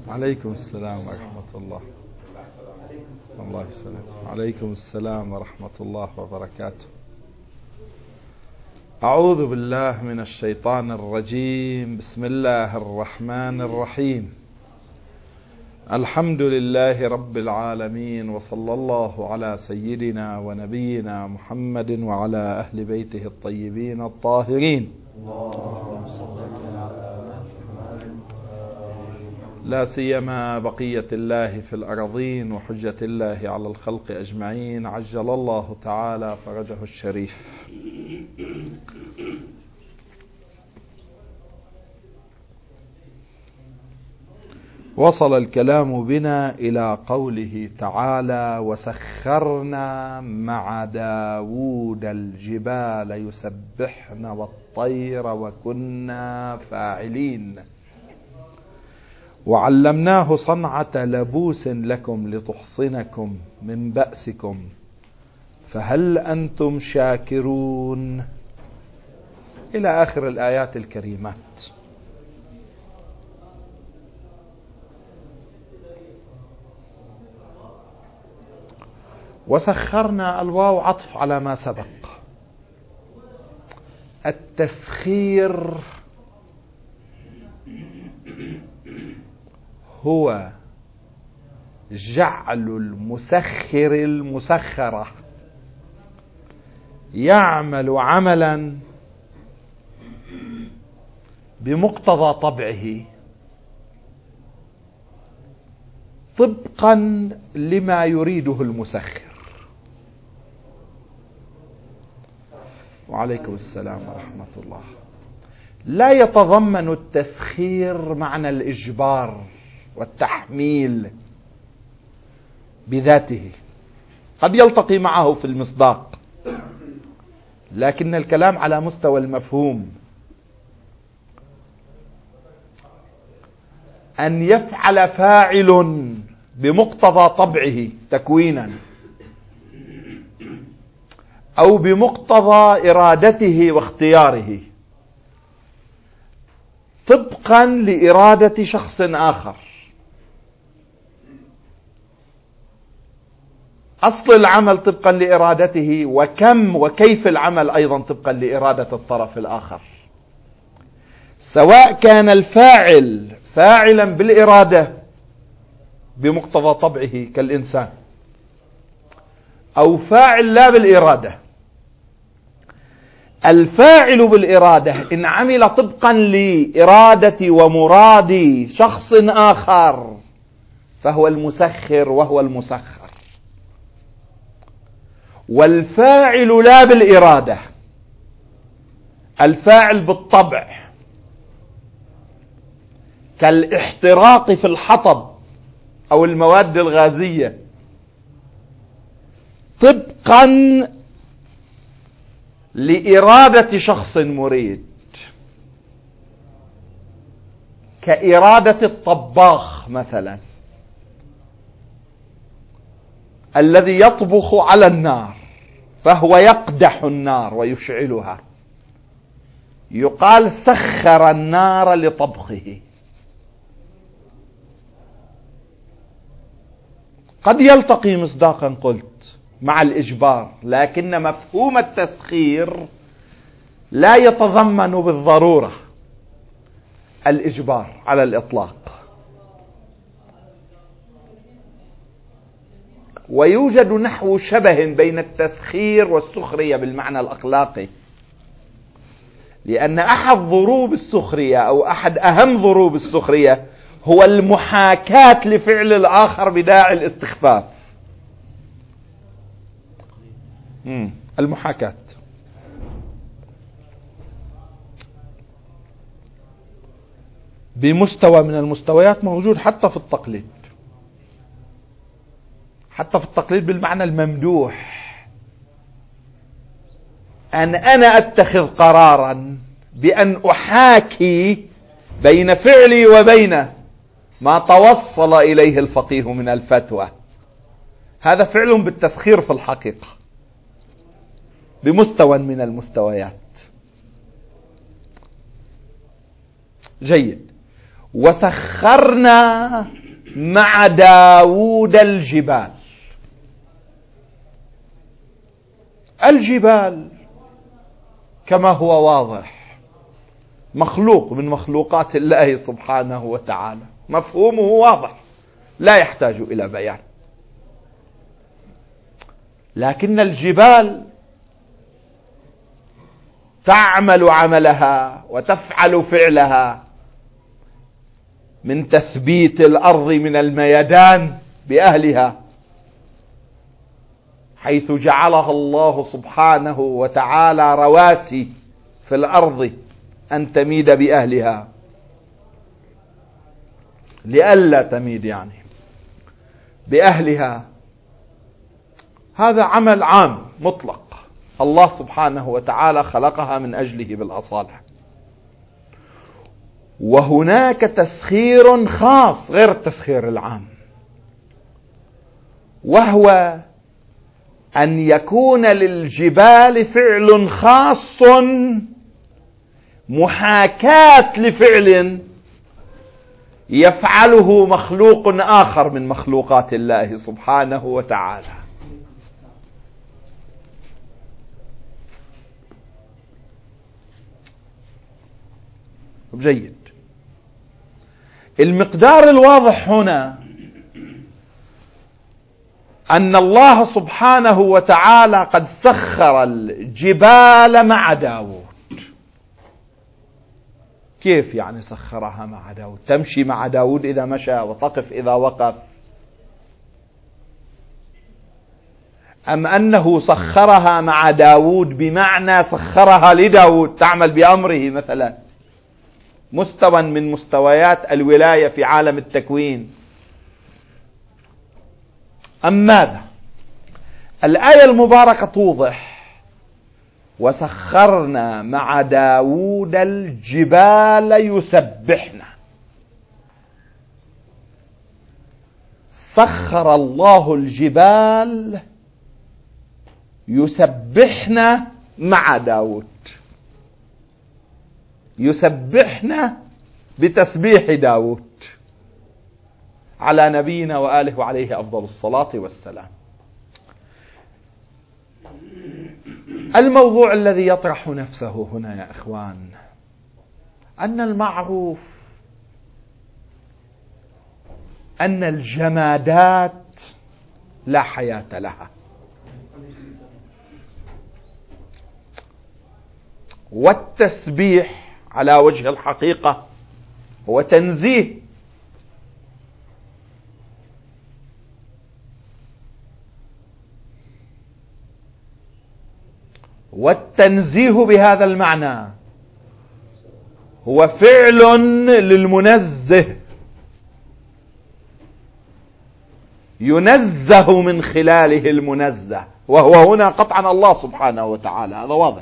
عليكم السلام ورحمة الله. الله يسلم. عليكم السلام ورحمة الله وبركاته. أعوذ بالله من الشيطان الرجيم. بسم الله الرحمن الرحيم. الحمد لله رب العالمين، وصلى الله على سيدنا ونبينا محمد وعلى أهل بيته الطيبين الطاهرين. لا سيما بقية الله في الأراضين وحجة الله على الخلق أجمعين، عجل الله تعالى فرجه الشريف. وصل الكلام بنا إلى قوله تعالى: وسخرنا مع داود الجبال يسبحن والطير وكنا فاعلين، وعلمناه صنعة لبوس لكم لتحصنكم من بأسكم، فهل أنتم شاكرون؟ إلى آخر الآيات الكريمات. وسخرنا، الواو عطف على ما سبق. التسخير هو جعل المسخر المسخرة يعمل عملا بمقتضى طبعه طبقا لما يريده المسخر. وعليكم السلام ورحمة الله. لا يتضمن التسخير معنى الإجبار والتحميل بذاته، قد يلتقي معه في المصداق، لكن الكلام على مستوى المفهوم. أن يفعل فاعل بمقتضى طبعه تكوينا أو بمقتضى إرادته واختياره طبقا لإرادة شخص آخر. أصل العمل طبقا لإرادته، وكم وكيف العمل أيضا طبقا لإرادة الطرف الآخر، سواء كان الفاعل فاعلا بالإرادة بمقتضى طبعه كالإنسان، أو فاعل لا بالإرادة. الفاعل بالإرادة إن عمل طبقا لإرادة ومراد شخص آخر فهو المسخر وهو المسخر. والفاعل لا بالإرادة، الفاعل بالطبع كالاحتراق في الحطب أو المواد الغازية طبقا لإرادة شخص مريد، كإرادة الطباخ مثلا الذي يطبخ على النار فهو يقدح النار ويشعلها، يقال سخر النار لطبخه. قد يلتقي مصداقا قلت مع الإجبار، لكن مفهوم التسخير لا يتضمن بالضرورة الإجبار على الإطلاق. ويوجد نحو شبه بين التسخير والسخرية بالمعنى الأخلاقي، لأن أحد ضروب السخرية أو أحد أهم ضروب السخرية هو المحاكاة لفعل الآخر بداعي الاستخفاف. المحاكاة بمستوى من المستويات موجود حتى في التقليد، حتى في التقليد بالمعنى الممدوح. أنا أتخذ قرارا بأن أحاكي بين فعلي وبين ما توصل إليه الفقيه من الفتوى، هذا فعل بالتسخير في الحقيقة بمستوى من المستويات. جيد. وسخرنا مع داود الجبال. الجبال كما هو واضح مخلوق من مخلوقات الله سبحانه وتعالى، مفهومه واضح لا يحتاج إلى بيان. لكن الجبال تعمل عملها وتفعل فعلها من تثبيت الأرض من الميدان بأهلها، حيث جعلها الله سبحانه وتعالى رواسي في الأرض أن تميد بأهلها، لئلا تميد يعني بأهلها. هذا عمل عام مطلق الله سبحانه وتعالى خلقها من أجله بالأصالة. وهناك تسخير خاص غير التسخير العام، وهو أن يكون للجبال فعل خاص محاكاة لفعل يفعله مخلوق آخر من مخلوقات الله سبحانه وتعالى. جيد. المقدار الواضح هنا أن الله سبحانه وتعالى قد سخر الجبال مع داود. كيف يعني سخرها مع داود؟ تمشي مع داود إذا مشى وتقف إذا وقف، أم أنه سخرها مع داود بمعنى سخرها لداود تعمل بأمره مثلا، مستوى من مستويات الولاية في عالم التكوين، أم ماذا؟ الآية المباركة توضح: وسخرنا مع داود الجبال يسبحن. سخر الله الجبال يسبحن مع داود، يسبحن بتسبيح داود على نبينا وآله وعليه أفضل الصلاة والسلام. الموضوع الذي يطرح نفسه هنا يا إخوان أن المعروف أن الجمادات لا حياة لها، والتسبيح على وجه الحقيقة هو تنزيه، والتنزيه بهذا المعنى هو فعل للمنزه ينزه من خلاله المنزه، وهو هنا قطعا الله سبحانه وتعالى، هذا واضح.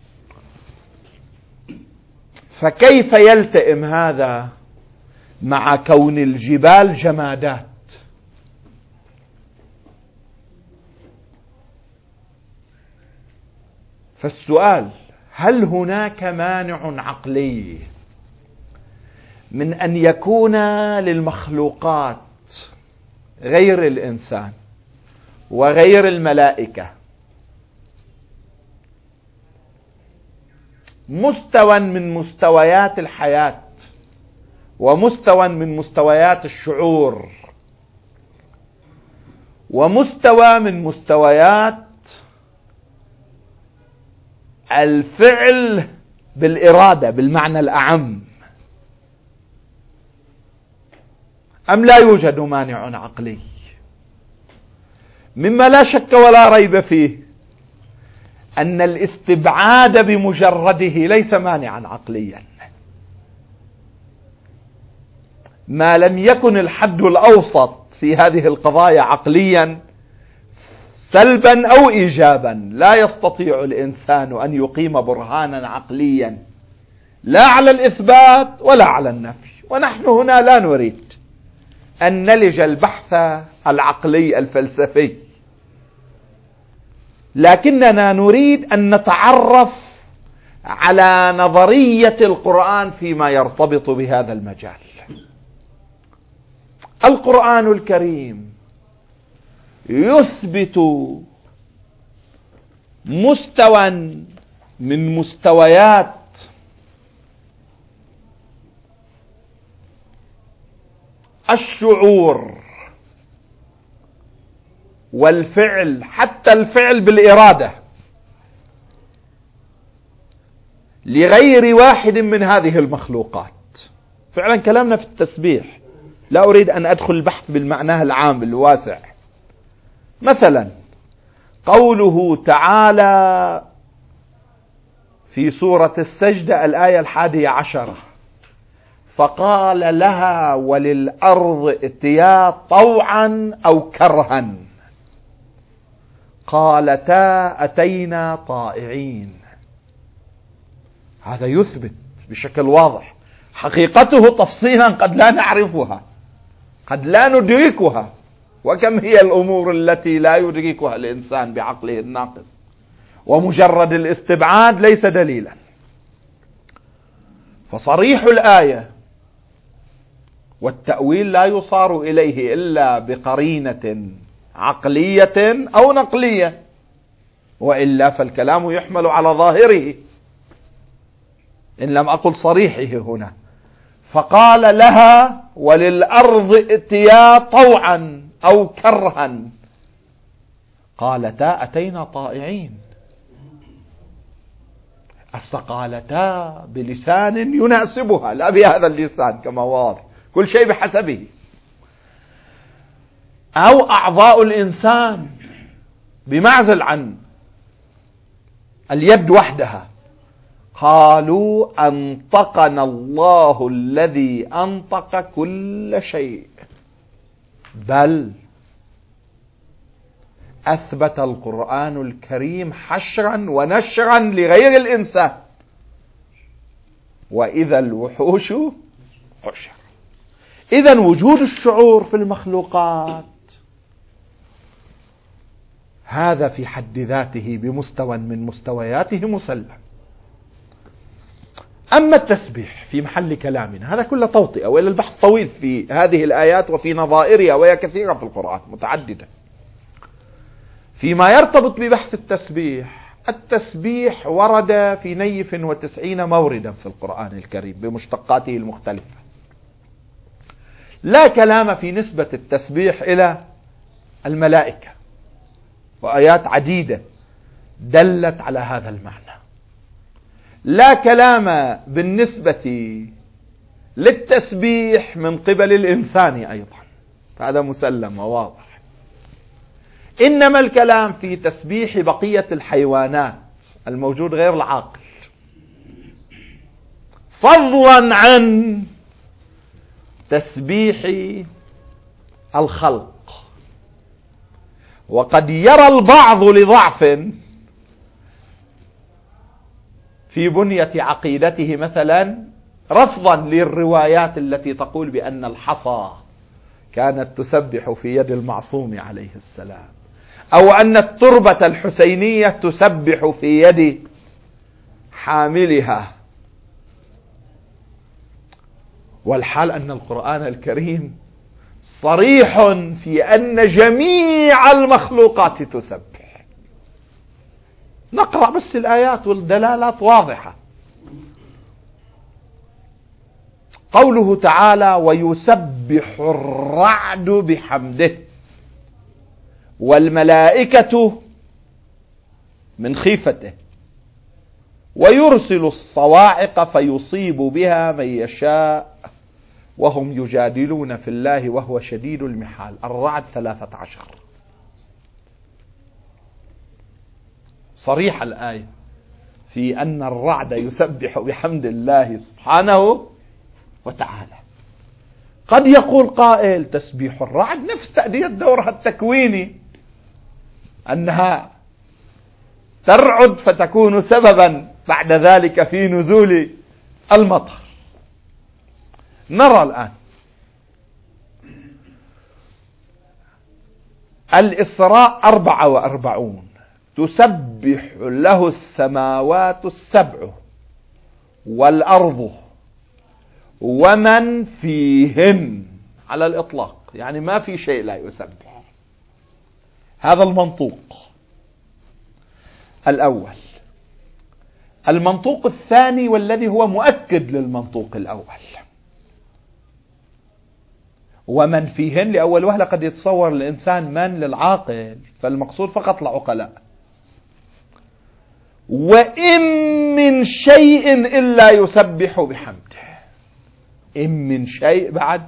فكيف يلتئم هذا مع كون الجبال جمادات؟ فالسؤال: هل هناك مانع عقلي من أن يكون للمخلوقات غير الإنسان وغير الملائكة مستوى من مستويات الحياة ومستوى من مستويات الشعور ومستوى من مستويات الفعل بالإرادة بالمعنى الأعم، أم لا يوجد مانع عقلي؟ مما لا شك ولا ريب فيه أن الاستبعاد بمجرده ليس مانعا عقليا، ما لم يكن الحد الأوسط في هذه القضايا عقليا سلبا أو إيجابا. لا يستطيع الإنسان أن يقيم برهانا عقليا لا على الإثبات ولا على النفي، ونحن هنا لا نريد أن نلج البحث العقلي الفلسفي، لكننا نريد أن نتعرف على نظرية القرآن فيما يرتبط بهذا المجال. القرآن الكريم يثبت مستوى من مستويات الشعور والفعل، حتى الفعل بالإرادة، لغير واحد من هذه المخلوقات. فعلا كلامنا في التسبيح، لا أريد أن أدخل البحث بالمعنى العام الواسع. مثلا قوله تعالى في سورة السجدة الآية 11: فقال لها وللأرض ائتيا طوعا أو كرها قالتا أتينا طائعين. هذا يثبت بشكل واضح حقيقته تفصيلا قد لا نعرفها، قد لا ندركها، وكم هي الأمور التي لا يدركها الإنسان بعقله الناقص، ومجرد الاستبعاد ليس دليلا. فصريح الآية والتأويل لا يصار إليه إلا بقرينة عقلية أو نقلية، وإلا فالكلام يحمل على ظاهره إن لم أقل صريحه هنا. فقال لها وللأرض ائتيا طوعا أو كرها قالتا أتينا طائعين. قالتا بلسان يناسبها، لا بهذا اللسان كما واضح، كل شيء بحسبه. أو أعضاء الإنسان بمعزل عن اليد وحدها، قالوا أنطقنا الله الذي أنطق كل شيء. بل أثبت القرآن الكريم حشرا ونشرا لغير الإنسان: وإذا الوحوش حشر. إذن وجود الشعور في المخلوقات هذا في حد ذاته بمستوى من مستوياته مسلم. أما التسبيح في محل كلامنا هذا كله توطئة، وإلا البحث طويل في هذه الآيات وفي نظائرها، وهي كثيرة في القرآن متعددة. فيما يرتبط ببحث التسبيح، التسبيح ورد في 90 موردا في القرآن الكريم بمشتقاته المختلفة. لا كلام في نسبة التسبيح إلى الملائكة، وآيات عديدة دلت على هذا المعنى. لا كلام بالنسبة للتسبيح من قبل الإنسان أيضا، هذا مسلم وواضح. إنما الكلام في تسبيح بقية الحيوانات الموجود غير العاقل، فضلا عن تسبيح الخلق. وقد يرى البعض لضعف في بنية عقيدته مثلا رفضا للروايات التي تقول بأن الحصى كانت تسبح في يد المعصوم عليه السلام، أو أن التربة الحسينية تسبح في يد حاملها، والحال أن القرآن الكريم صريح في أن جميع المخلوقات تسبح. نقرأ بس الآيات والدلالات واضحة. قوله تعالى: ويسبح الرعد بحمده والملائكة من خيفته ويرسل الصواعق فيصيب بها من يشاء وهم يجادلون في الله وهو شديد المحال. الرعد 13. صريح الآية في أن الرعد يسبح بحمد الله سبحانه وتعالى. قد يقول قائل: تسبيح الرعد نفس تأدية دورها التكويني، أنها ترعد فتكون سببا بعد ذلك في نزول المطر. نرى الآن الإسراء 44: تسبح له السماوات السبع والأرض ومن فيهن على الإطلاق. يعني ما في شيء لا يسبح. هذا المنطوق الأول. المنطوق الثاني والذي هو مؤكد للمنطوق الأول، ومن فيهن لأول وهلة قد يتصور الإنسان من للعاقل، فالمقصود فقط العقلاء. وإن من شيء إلا يسبح بحمده. إن من شيء بعد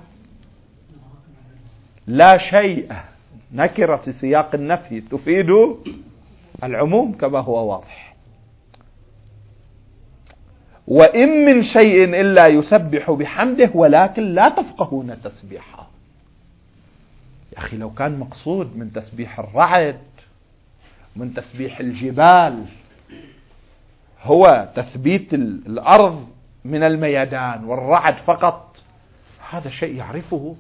لا شيء، نكرة في سياق النفي تفيد العموم كما هو واضح. وإن من شيء إلا يسبح بحمده ولكن لا تفقهون تسبيحه. يا أخي لو كان مقصود من تسبيح الرعد من تسبيح الجبال هو تثبيت الأرض من الميدان والرعد فقط، هذا شيء يعرفه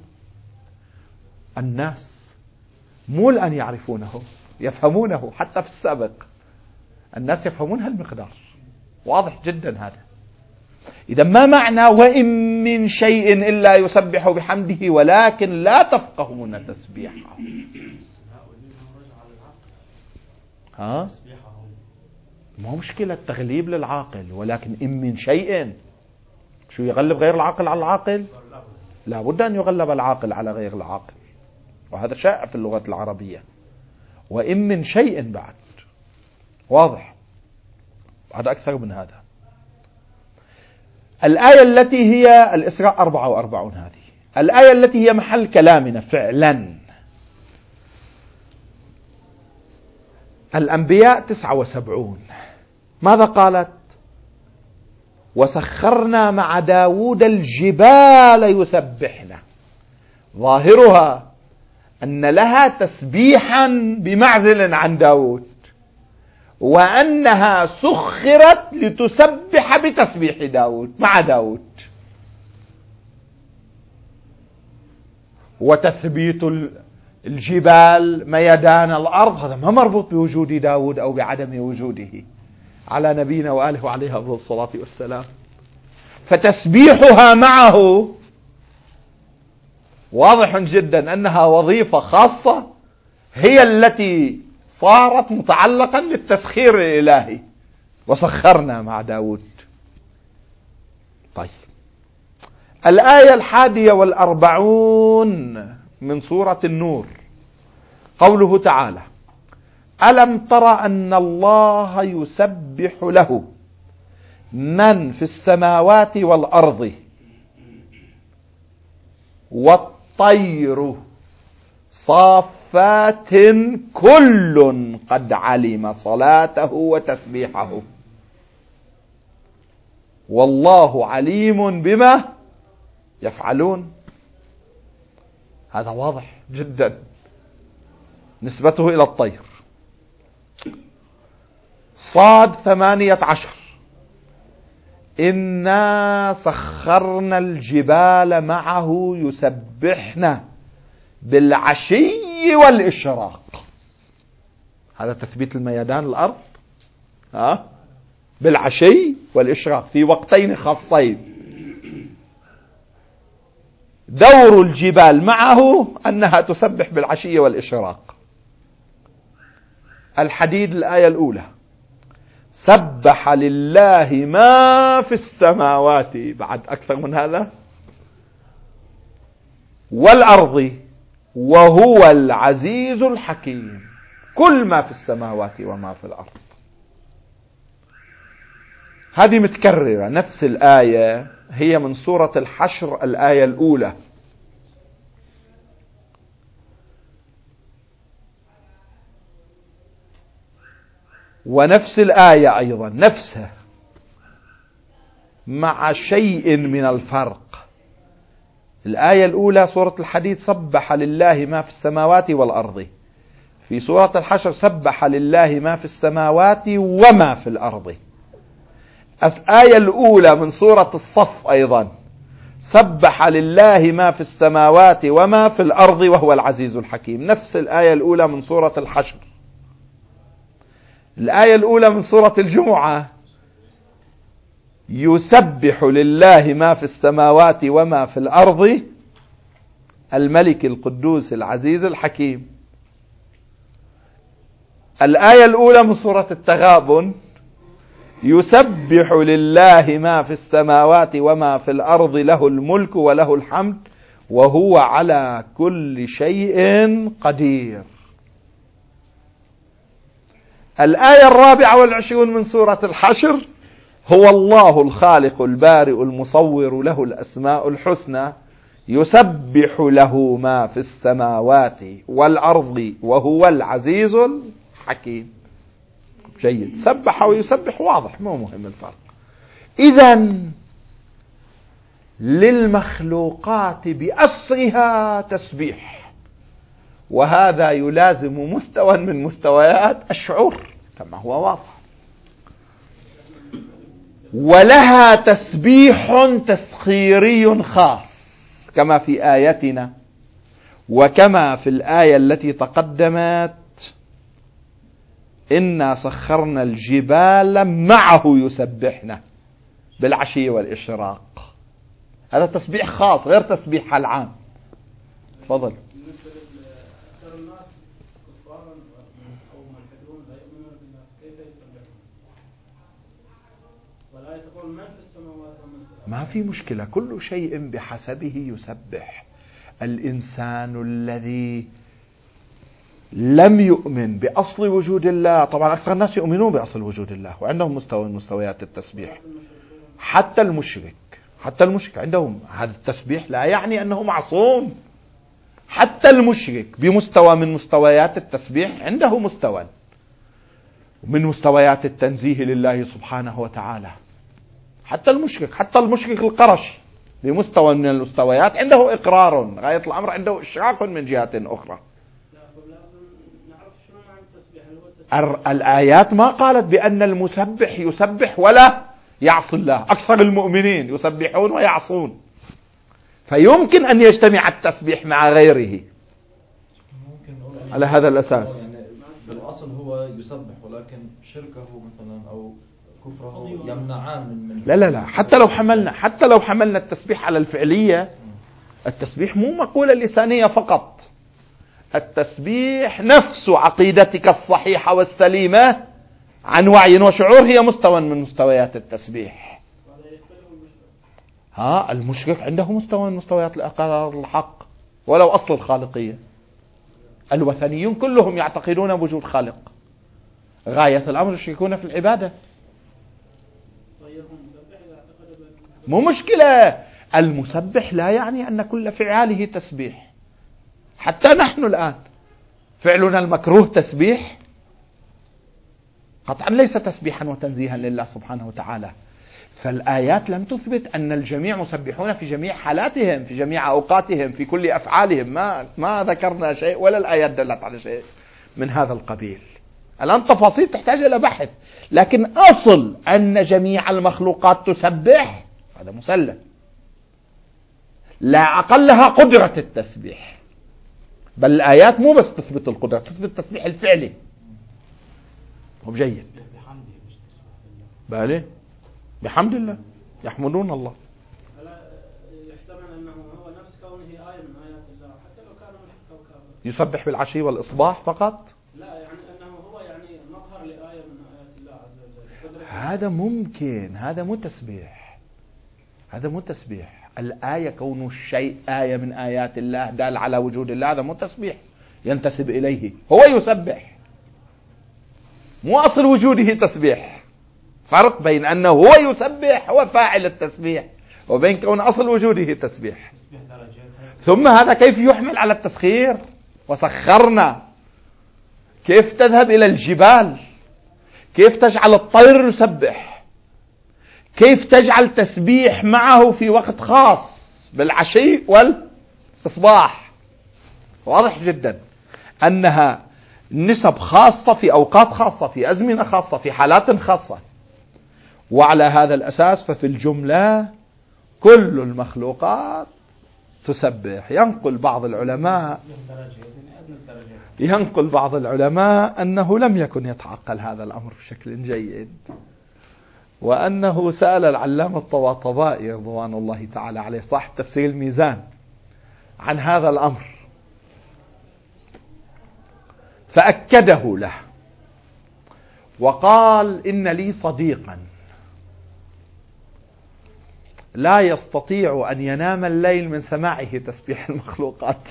الناس، مو الآن يعرفونه، يفهمونه. حتى في السابق الناس يفهمون هالمقدار، واضح جدا هذا. إذا ما معنى وإن من شيء إلا يسبح بحمده ولكن لا تفقهون تسبيحه؟ ما مشكلة تغليب للعاقل، ولكن إن من شيء شو يغلب غير العاقل على العاقل؟ لا بد أن يغلب العاقل على غير العاقل، وهذا شائع في اللغة العربية. وإن من شيء بعد واضح، بعد أكثر من هذا. الآية التي هي الإسراء 44، هذه الآية التي هي محل كلامنا فعلا. الأنبياء 79. ماذا قالت؟ وسخرنا مع داود الجبال يسبحنا. ظاهرها أن لها تسبيحا بمعزل عن داود، وأنها سخرت لتسبح بتسبيح داود مع داود. وتثبيت الجبال ميدان الأرض هذا ما مربوط بوجود داود أو بعدم وجوده على نبينا وآله وعليه أفضل الصلاة والسلام. فتسبيحها معه واضح جدا أنها وظيفة خاصة هي التي صارت متعلقا للتسخير الإلهي. وسخرنا مع داود. طيب، الآية 41 من سورة النور، قوله تعالى: ألم تر أن الله يسبح له من في السماوات والأرض والطير صافات كل قد علم صلاته وتسبيحه والله عليم بما يفعلون. هذا واضح جدا نسبته إلى الطير. صاد 18: إنا سخرنا الجبال معه يسبحن بالعشي والإشراق. هذا تثبيت الميدان الأرض بالعشي والإشراق في وقتين خاصين. دور الجبال معه أنها تسبح بالعشي والإشراق. الحديد الآية الأولى: سبح لله ما في السماوات، بعد أكثر من هذا، والأرض وهو العزيز الحكيم. كل ما في السماوات وما في الأرض. هذه متكررة، نفس الآية هي من سورة الحشر الآية الأولى. ونفس الآية أيضا نفسها مع شيء من الفرق. الآية الأولى سورة الحديد: سبح لله ما في السماوات والأرض. في سورة الحشر: سبح لله ما في السماوات وما في الأرض. الآية الأولى من سورة الصف أيضا: سبح لله ما في السماوات وما في الأرض وهو العزيز الحكيم. نفس الآية الأولى من سورة الحشر. الآية الأولى من سورة الجمعة: يسبح لله ما في السماوات وما في الأرض الملك القدوس العزيز الحكيم. الآية الأولى من سورة التغابن: يسبح لله ما في السماوات وما في الأرض له الملك وله الحمد وهو على كل شيء قدير. الآية 24 من سورة الحشر: هو الله الخالق البارئ المصور له الأسماء الحسنى يسبح له ما في السماوات والأرض وهو العزيز الحكيم. جيد. سبح ويسبح واضح، مو مهم الفرق. إذن للمخلوقات بأسرها تسبيح، وهذا يلازم مستوى من مستويات الشعور كما هو واضح. ولها تسبيح تسخيري خاص كما في آيتنا وكما في الآية التي تقدمت: إنا سخرنا الجبال معه يسبحنا بالعشي والإشراق. هذا تسبيح خاص غير تسبيح العام. تفضل. ما في مشكلة، كل شيء بحسبه يسبح. الإنسان الذي لم يؤمن بأصل وجود الله، طبعا أكثر الناس يؤمنون بأصل وجود الله وعندهم مستوى من مستويات التسبيح. حتى المشرك عندهم هذا التسبيح، لا يعني أنه معصوم. حتى المشرك بمستوى من مستويات التسبيح عنده مستوى من مستويات التنزيه لله سبحانه وتعالى. حتى المشرك القرشي بمستوى من المستويات عنده إقرار، غاية الأمر عنده إشراك من جهة أخرى. الآيات ما قالت بأن المسبح يسبح ولا يعصي الله. أكثر المؤمنين يسبحون ويعصون، فيمكن أن يجتمع التسبيح مع غيره على هذا الأساس. بالأصل هو يسبح، ولكن شركه مثلا أو كفره يمنعان من لا حتى لو حملنا التسبيح على الفعلية، التسبيح مو مقولة لسانية فقط. التسبيح نفس عقيدتك الصحيحة والسليمة عن وعي وشعور هي مستوى من مستويات التسبيح. المشرك عنده مستوى من مستويات الإقرار الحق ولو أصل الخالقية. الوثنيون كلهم يعتقدون بوجود خالق، غاية الأمر يشركون في العبادة. مو مشكلة. المسبح لا يعني أن كل فعاله تسبيح. حتى نحن الآن فعلنا المكروه تسبيح؟ قطعا ليس تسبيحا وتنزيها لله سبحانه وتعالى. فالآيات لم تثبت أن الجميع مسبحون في جميع حالاتهم، في جميع أوقاتهم، في كل أفعالهم. ما ذكرنا شيء ولا الآيات دلت على شيء من هذا القبيل. الآن تفاصيل تحتاج إلى بحث، لكن أصل أن جميع المخلوقات تسبح هذا مسلم. لا أقلها قدرة التسبيح، بل الآيات مو بس تثبت القدرة، تثبت التسبيح الفعلي. هو جيد. بالي بحمد الله يحمدون الله. يحتمل أنه هو نفس كونه آية من آيات الله حتى لو كان مشرك أو كافر. يسبح بالعشي والإصباح فقط؟ لا، يعني أنه هو يعني مظهر لآية من آيات الله عز وجل. هذا ممكن، هذا مو تسبيح. الآية كون الشيء آية من آيات الله دال على وجود الله، هذا مو تسبيح ينتسب إليه. هو يسبح، مو أصل وجوده تسبيح. فرق بين أنه هو يسبح هو فاعل التسبيح، وبين كون أصل وجوده تسبيح. ثم هذا كيف يحمل على التسخير؟ وسخرنا، كيف تذهب إلى الجبال؟ كيف تجعل الطير يسبح؟ كيف تجعل تسبيح معه في وقت خاص بالعشي والإصباح؟ واضح جدا أنها نسب خاصة في أوقات خاصة، في أزمنة خاصة، في حالات خاصة. وعلى هذا الأساس ففي الجملة كل المخلوقات تسبح. ينقل بعض العلماء أنه لم يكن يتعقل هذا الأمر بشكل جيد، وأنه سأل العلامة الطباطبائي رضوان الله تعالى عليه صاحب تفسير الميزان عن هذا الأمر فأكده له وقال: إن لي صديقا لا يستطيع أن ينام الليل من سماعه تسبيح المخلوقات.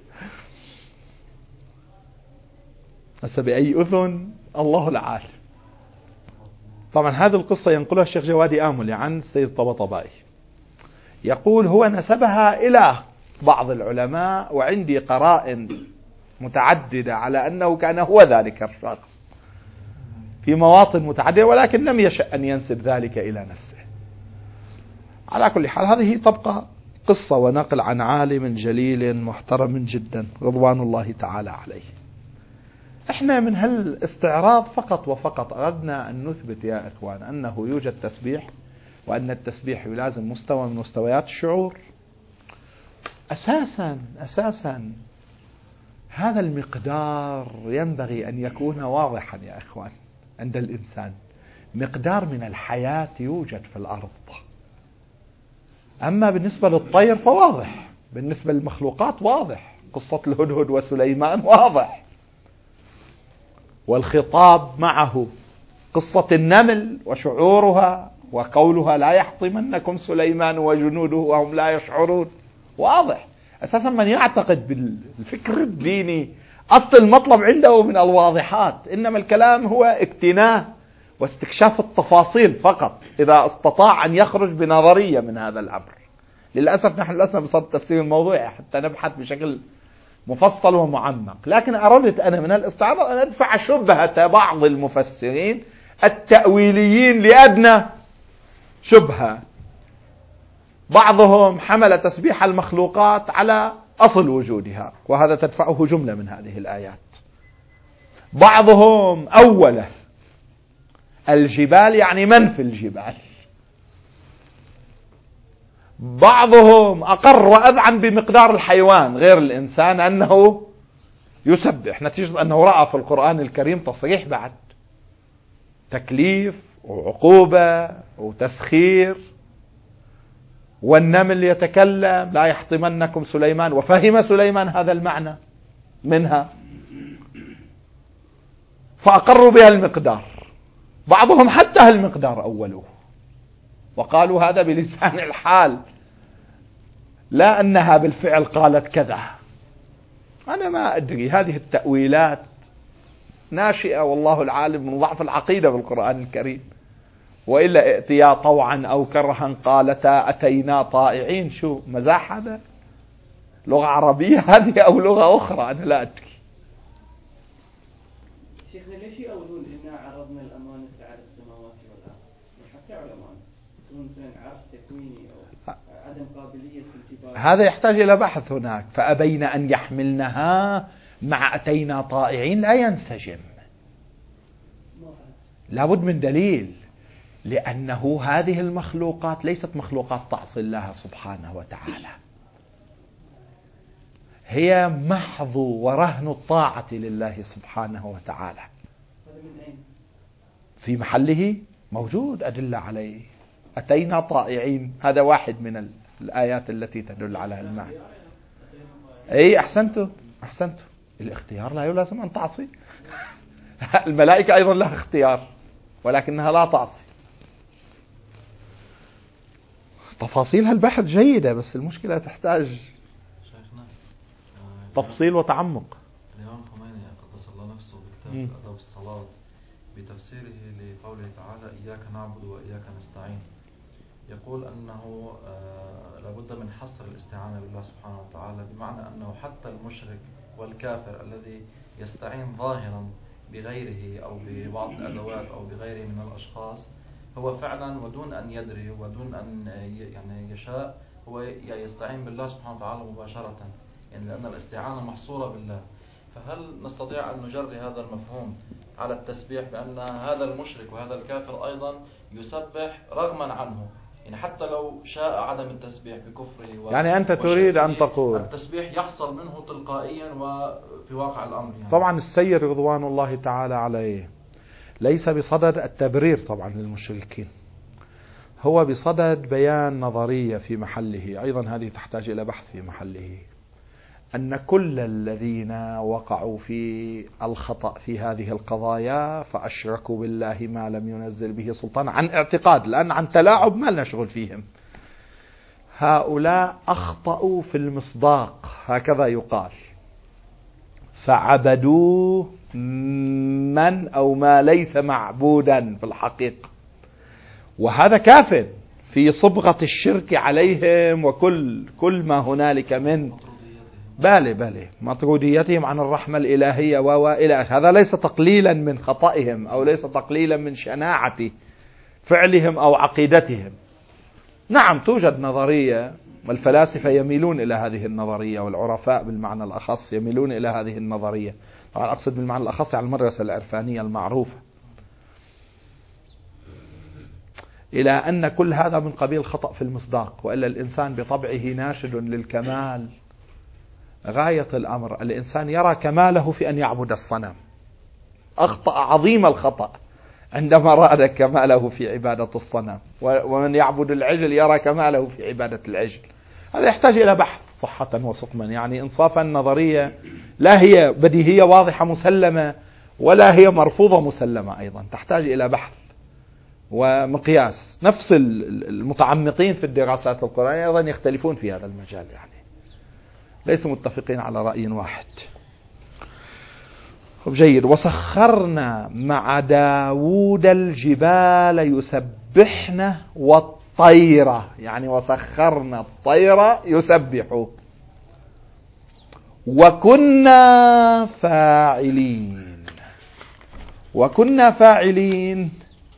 هسه بأي أذن الله العالم. طبعا هذه القصة ينقلها الشيخ جوادي آملي عن السيد طبطبائي، يقول هو نسبها إلى بعض العلماء، وعندي قرائن متعددة على أنه كان هو ذلك الشخص في مواطن متعددة، ولكن لم يشأ أن ينسب ذلك إلى نفسه. على كل حال هذه تبقى قصة ونقل عن عالم جليل محترم جدا رضوان الله تعالى عليه. احنا من هالاستعراض فقط وفقط أردنا أن نثبت يا إخوان أنه يوجد تسبيح، وأن التسبيح يلازم مستوى من مستويات الشعور. أساسا هذا المقدار ينبغي أن يكون واضحا يا إخوان عند الإنسان. مقدار من الحياة يوجد في الأرض، أما بالنسبة للطير فواضح، بالنسبة للمخلوقات واضح. قصة الهدهد وسليمان واضح، والخطاب معه قصة النمل وشعورها وقولها: لا يحطمنكم سليمان وجنوده وهم لا يشعرون، واضح. أساسا من يعتقد بالفكر الديني أصل المطلب عنده من الواضحات، إنما الكلام هو اكتناء واستكشاف التفاصيل فقط، إذا استطاع أن يخرج بنظرية من هذا الأمر. للأسف نحن لسنا بصدد تفسير الموضوع حتى نبحث بشكل مفصل ومعمق، لكن أردت أنا من الاستعراض أن أدفع شبهة بعض المفسرين التأويليين لأدنى شبهة. بعضهم حمل تسبيح المخلوقات على أصل وجودها، وهذا تدفعه جملة من هذه الآيات. بعضهم أوله الجبال يعني من في الجبال. بعضهم أقر وأذعن بمقدار الحيوان غير الإنسان أنه يسبح، نتيجة أنه رأى في القرآن الكريم تصريح بعد تكليف وعقوبة وتسخير. والنمل يتكلم: لا يحطمنكم سليمان، وفهم سليمان هذا المعنى منها فأقروا بها المقدار. بعضهم حتى هالمقدار أولوه وقالوا هذا بلسان الحال، لا أنها بالفعل قالت كذا. أنا ما أدري، هذه التأويلات ناشئة والله العالم من ضعف العقيدة بالقرآن الكريم، وإلا ائتيا طوعا أو كرها قالتا أتينا طائعين. شو مزاح هذا؟ لغة عربية هذه أو لغة أخرى؟ أنا لا أدري. شيخنا ليش يقولون إنا عرضنا الأمانة على السماوات والأرض؟ حتى علماء يقولون مثلا عرض تكويني أو عدم قابلية الجبال. هذا يحتاج إلى بحث هناك. فأبين أن يحملنها مع أتينا طائعين لا ينسجم، لابد من دليل، لأنه هذه المخلوقات ليست مخلوقات تعصي الله سبحانه وتعالى، هي محض ورهن الطاعة لله سبحانه وتعالى. في محله موجود أدلة عليه. أتينا طائعين هذا واحد من الآيات التي تدل على المعنى. أي أحسنتم. الاختيار لا يلازم أن تعصي. الملائكة أيضا لها اختيار ولكنها لا تعصي. تفاصيل هالبحث جيدة، بس المشكلة تحتاج تفصيل وتعمق. الإمام الخميني قدس الله نفسه بكتاب أدب الصلاة بتفسيره لقوله تعالى: إياك نعبد وإياك نستعين، يقول أنه لابد من حصر الاستعانة بالله سبحانه وتعالى، بمعنى أنه حتى المشرك والكافر الذي يستعين ظاهرا بغيره أو ببعض الأدوات أو بغيره من الأشخاص، هو فعلا ودون أن يدري ودون أن يعني يشاء هو يستعين بالله سبحانه وتعالى مباشرة، يعني لأن الاستعانة محصورة بالله. فهل نستطيع أن نجري هذا المفهوم على التسبيح بأن هذا المشرك وهذا الكافر أيضا يسبح رغما عنه، يعني حتى لو شاء عدم التسبيح بكفره يعني أنت تريد أن تقول التسبيح يحصل منه تلقائيا وفي واقع الأمر يعني. طبعا السيد رضوان الله تعالى عليه ليس بصدد التبرير طبعا للمشركين، هو بصدد بيان نظرية في محله، أيضا هذه تحتاج إلى بحث في محله. أن كل الذين وقعوا في الخطأ في هذه القضايا فأشركوا بالله ما لم ينزل به سلطان، عن اعتقاد، لأن عن تلاعب ما لنا شغل فيهم. هؤلاء أخطأوا في المصداق، هكذا يقال، فعبدوا من أو ما ليس معبودا في الحقيقة، وهذا كاف في صبغة الشرك عليهم وكل ما هنالك من بالي مطروديتهم عن الرحمة الإلهية وإلى هذا ليس تقليلا من خطئهم أو ليس تقليلا من شناعة فعلهم أو عقيدتهم. نعم توجد نظرية، والفلاسفة يميلون إلى هذه النظرية، والعرفاء بالمعنى الأخص يميلون إلى هذه النظرية، طبعا أقصد بالمعنى الأخص على المدرسة العرفانية المعروفة، إلى أن كل هذا من قبيل خطأ في المصداق، وإلا الإنسان بطبعه ناشد للكمال. غاية الأمر الإنسان يرى كماله في أن يعبد الصنم، أخطأ عظيم الخطأ عندما رأى كماله في عبادة الصنم، ومن يعبد العجل يرى كماله في عبادة العجل. هذا يحتاج إلى بحث صحة وسقما، يعني إنصافا نظرية لا هي بديهية واضحة مسلمة ولا هي مرفوضة مسلمة، أيضا تحتاج إلى بحث ومقياس. نفس المتعمقين في الدراسات القرآنية أيضا يختلفون في هذا المجال، يعني ليسوا متفقين على رأي واحد. جيد. وسخرنا مع داود الجبال يسبحن والطير، يعني وسخرنا الطير يسبح. وكنا فاعلين.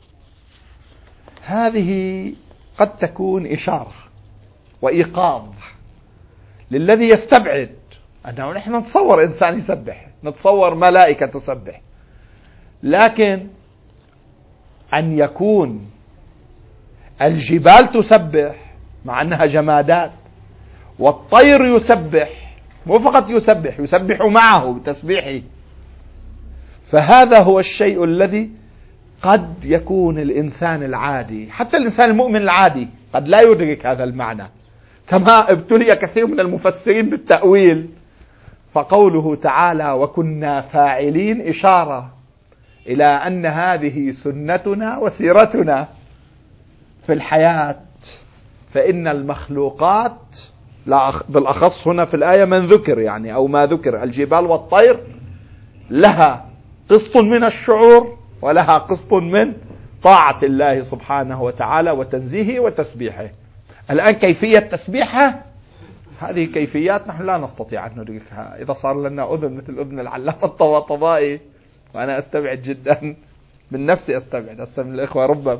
هذه قد تكون إشارة وإيقاظ للذي يستبعد أنه نحن نتصور إنسان يسبح، نتصور ملائكة تسبح، لكن أن يكون الجبال تسبح مع أنها جمادات، والطير يسبح، مو فقط يسبح معه بتسبيحه، فهذا هو الشيء الذي قد يكون الإنسان العادي، حتى الإنسان المؤمن العادي قد لا يدرك هذا المعنى، كما ابتلي كثير من المفسرين بالتأويل. فقوله تعالى وكنا فاعلين إشارة إلى أن هذه سنتنا وسيرتنا في الحياة، فإن المخلوقات بالأخص هنا في الآية من ذكر يعني أو ما ذكر، الجبال والطير لها قسط من الشعور ولها قسط من طاعة الله سبحانه وتعالى وتنزيهه وتسبيحه. الآن كيفية تسبيحها هذه كيفيات نحن لا نستطيع أن ندركها. إذا صار لنا أذن مثل أذن العلامة الطباطبائي، وأنا أستبعد جدا من نفسي، أستبعد من الإخوة ربما،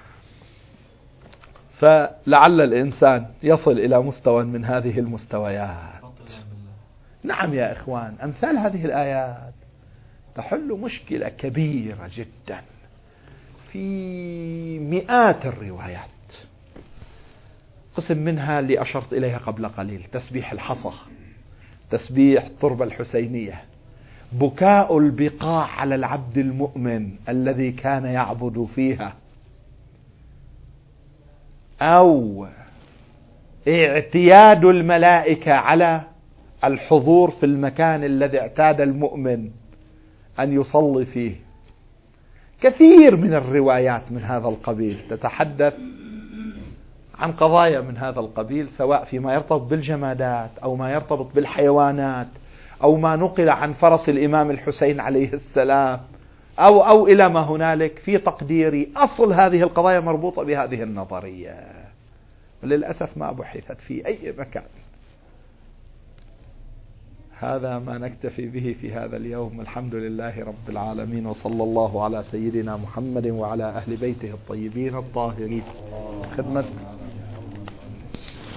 فلعل الإنسان يصل إلى مستوى من هذه المستويات. نعم يا إخوان، أمثال هذه الآيات تحل مشكلة كبيرة جدا في مئات الروايات. قسم منها اللي أشرت إليها قبل قليل، تسبيح الحصى، تسبيح التربة الحسينية، بكاء البقاع على العبد المؤمن الذي كان يعبد فيها، أو اعتياد الملائكة على الحضور في المكان الذي اعتاد المؤمن أن يصلي فيه. كثير من الروايات من هذا القبيل تتحدث عن قضايا من هذا القبيل، سواء فيما يرتبط بالجمادات أو ما يرتبط بالحيوانات أو ما نقل عن فرس الإمام الحسين عليه السلام أو إلى ما هنالك. في تقديري أصل هذه القضايا مربوطة بهذه النظرية، وللأسف ما بحثت في أي مكان. هذا ما نكتفي به في هذا اليوم. الحمد لله رب العالمين، وصلى الله على سيدنا محمد وعلى أهل بيته الطيبين الطاهرين. خدمتكم.